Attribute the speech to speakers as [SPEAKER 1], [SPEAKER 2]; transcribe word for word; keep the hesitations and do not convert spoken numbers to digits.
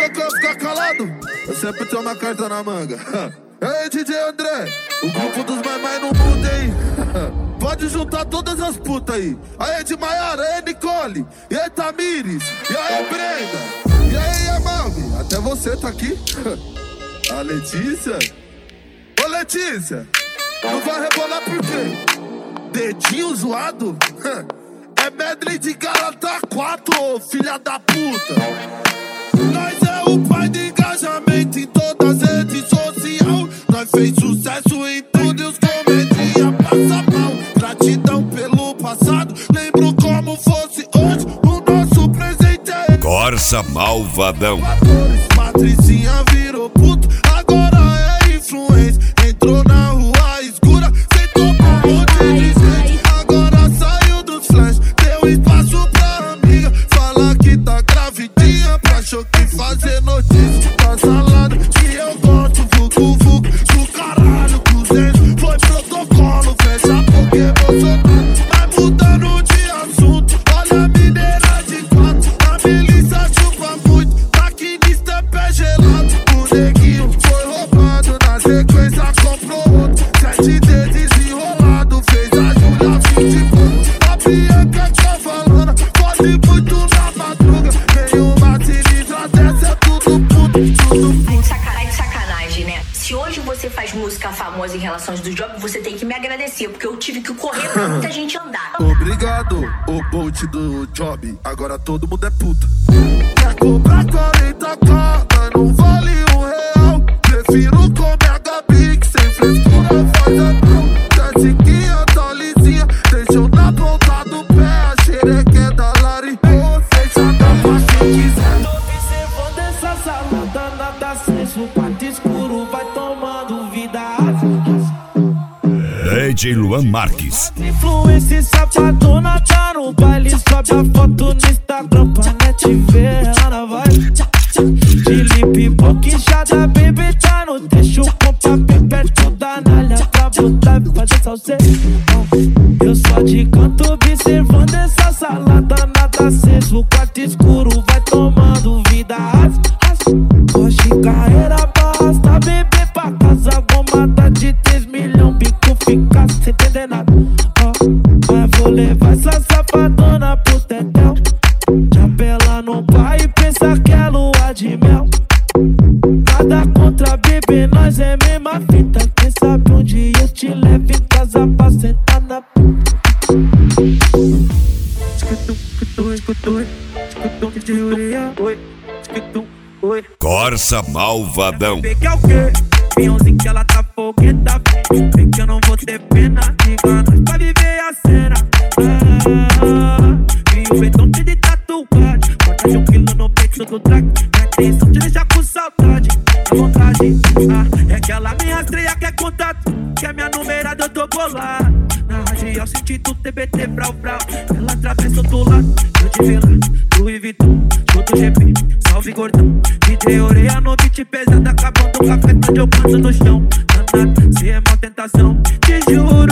[SPEAKER 1] achou que eu ia ficar calado? Eu sempre tenho uma carta na manga. Ei, D J André, o grupo dos mais mais no mundo, hein? Pode juntar todas as putas aí. Aí de Maiara, aí Nicole, e aí Tamires, e aí Brenda, e aí Amalvi. Até você tá aqui. A Letícia. Ô Letícia, não vai rebolar por quê? Dedinho zoado? É medley de Galata quatro, ô filha da puta. Nós é o pai de engajamento em todas as redes sociais. Nós fez sucesso em tudo e os comediantes passa mal. Gratidão pelo passado, lembro como fosse hoje. O nosso presente é
[SPEAKER 2] Corsa Malvadão.
[SPEAKER 1] Patricinha virou puto, agora é influência. Entrou na rua escura, sentou com um monte de gente. Agora saiu dos flash, deu espaço pra amiga. Fala que tá gravidinha, pra achou que fazer notícia. Tá salada, que eu gosto, vucu vucu. Do caralho, cruzeiro, foi protocolo. Fecha porque Bolsonaro vai mudando de assunto. Olha a mineira de quatro, a milícia chupa muito. Maquinista é pé gelado, o neguinho foi roubado. Na sequência comprou outro, sete dedos enrolado. Fez a Júlia vinte pontos. A Bianca tá falando, pode muito na madruga. Nenhuma sinistra dessa, é tudo puto, tudo puto.
[SPEAKER 3] Sacanagem, sacanagem, né? Se hoje você faz música famosa em relações do job, você tem que me agradecer, porque eu tive que correr pra muita gente andar.
[SPEAKER 1] Obrigado, o Bolt do job. Agora todo mundo é puta. Quer cobrar quarenta k, mas não vale um real. Prefiro comer a Gabi, que sem frescura faz a mão. Jessiquinha tá lisinha, deixou na ponta do pé. A xerequinha da Lari, vocês já dá pra quem quiser.
[SPEAKER 4] Tô observando essa salada, nada senso. O quarto escuro vai tomando vida.
[SPEAKER 2] D J Luan Marques.
[SPEAKER 4] Influência safadona tá no baile. Sobe a foto no Instagram pra net ver. Ela vai de lip boquinchada, baby tá no deixo. Com papi perto da nalha pra botar e fazer salseirão. Eu só de canto observando essa salada, nada aceso. O quarto escuro vai tomando vida. Hoje carreira basta, bebê pra casa. Gomada de três milhões, bico fica sem entender nada. Oh, mas vou levar essa safadona pro tetel. Chapela no pai e pensa que é lua de mel. Nada contra bebê, nós é mesma fita. Quem sabe um dia eu te levo em casa pra sentar na puta.
[SPEAKER 2] Corsa Malvadão.
[SPEAKER 4] Vê que é o quê? Pinhãozinho que ela tá fogueta. Vê que eu não vou ter pena. Liga nós pra viver a cena. Ah, e o betão te de tatuagem. Bota de um quilo no peito do track. Minha intenção te deixar com saudade. À vontade. Ah, é que ela me rastreia, quer contato. Que é minha numerada, eu tô bolado. Na radial senti tudo T B T brau brau. Ela atravessa do lado. Eu te vi lá, Louis Vuitton, Chuto G P, salve gordão. D J orelha no beat pesada, acabando o café, tá jogando no chão. Danado, se é mal tentação, te juro.